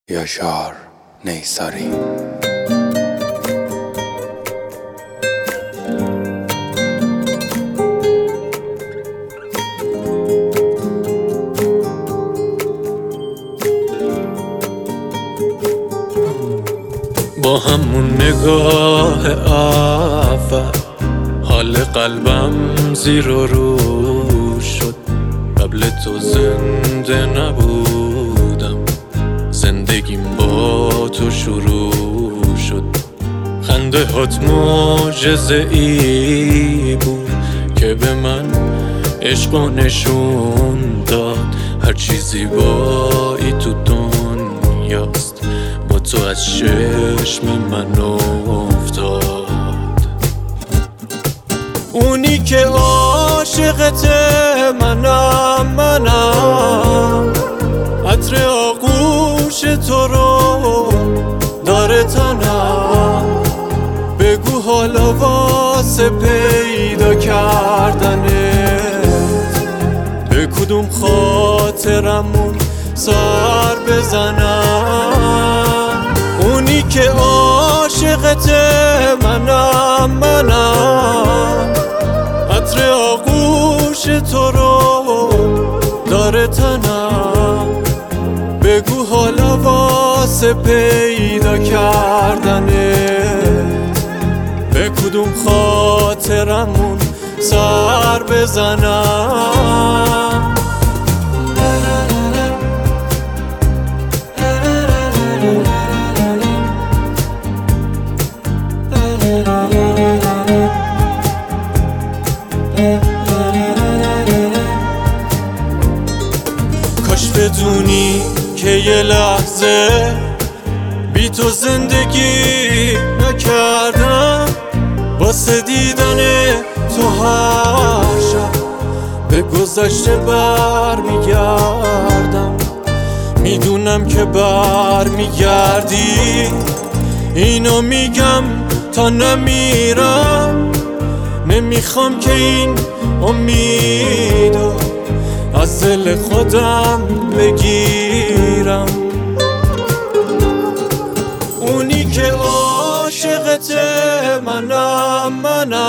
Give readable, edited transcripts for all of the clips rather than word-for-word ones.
یاشار نیساری. با همون نگاه اول حال قلبم زیر و رو شد. قبل تو زنده نبودم، زندگیم با تو شروع شد. خنده هات معجزه ای بود که به من عشق و نشون داد. هر چیزی زیبایی تو دنیاست، با تو از چشم من افتاد. اونی که عاشقت منم عطر آغوش تو رو داره تنم. بگو حالا واسه پیدا کردنت به کدوم خاطرمون سر بزنم. اونی که عاشقت منم عطر آغوش تو رو داره تنم. بگو حالا واسه پیدا کردنت به کدوم خاطرمون سر بزنم. کاش بدونی که یه لحظه بی تو زندگی نکردم. واسه دیدن تو هر شب به گذشته برمیگردم. میدونم که برمیگردی، اینو میگم تا نمیرم. نمیخوام که این امیدو از دل خودم بگیرم. اونی که عاشقت منم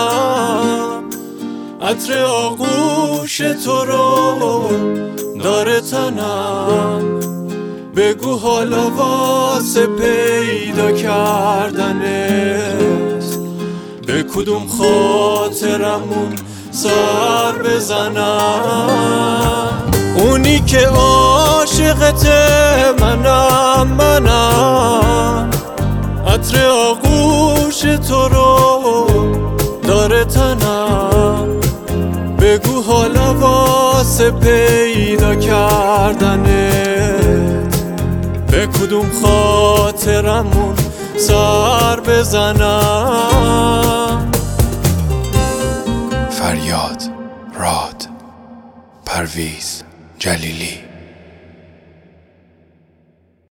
عطر آغوش تو رو داره تنم. بگو حالا واسه پیدا کردنت به کدوم خاطرمون سر بزنم. اونی که عاشقت منم عطر آغوش تو رو داره تنم. بگو حالا واسه پیدا کردنت به کدوم خاطرمون سر بزنم. فریاد، راد، پرویز جلیلی.